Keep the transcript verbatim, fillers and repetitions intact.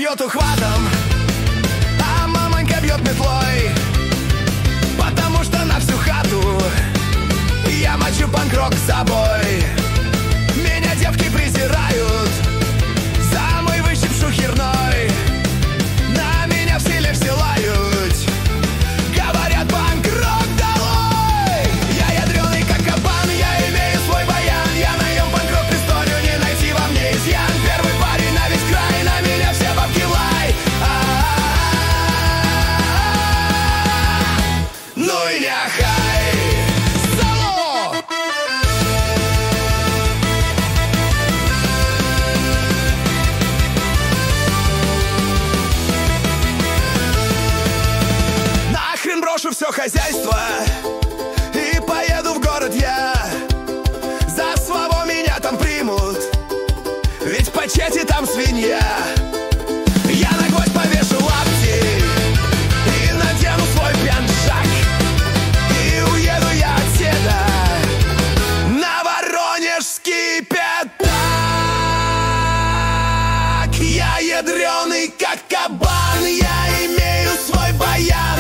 бьет ухватом, а мамонька бьет метлой, потому что на всю хату я мочу панк-рок с собой. Меня девки презирают за мой выщип шухерной, на меня все лишь лают, говорят: панк-рок долой. Я ядреный как кабан, я имею свой баян, я наем панк-рок историю, не найти во мне изъян. Первый парень на весь край, на меня все бабки лай. Ну и няхай. Салу! Нахрен брошу все хозяйство и поеду в город я. За славу меня там примут, ведь по чете там свинья. Я на гвоздь повешу лапти и надену свой пьянчак, и уеду я отседа на Воронежский пятак. Я ядреный как кабан, я имею свой баян,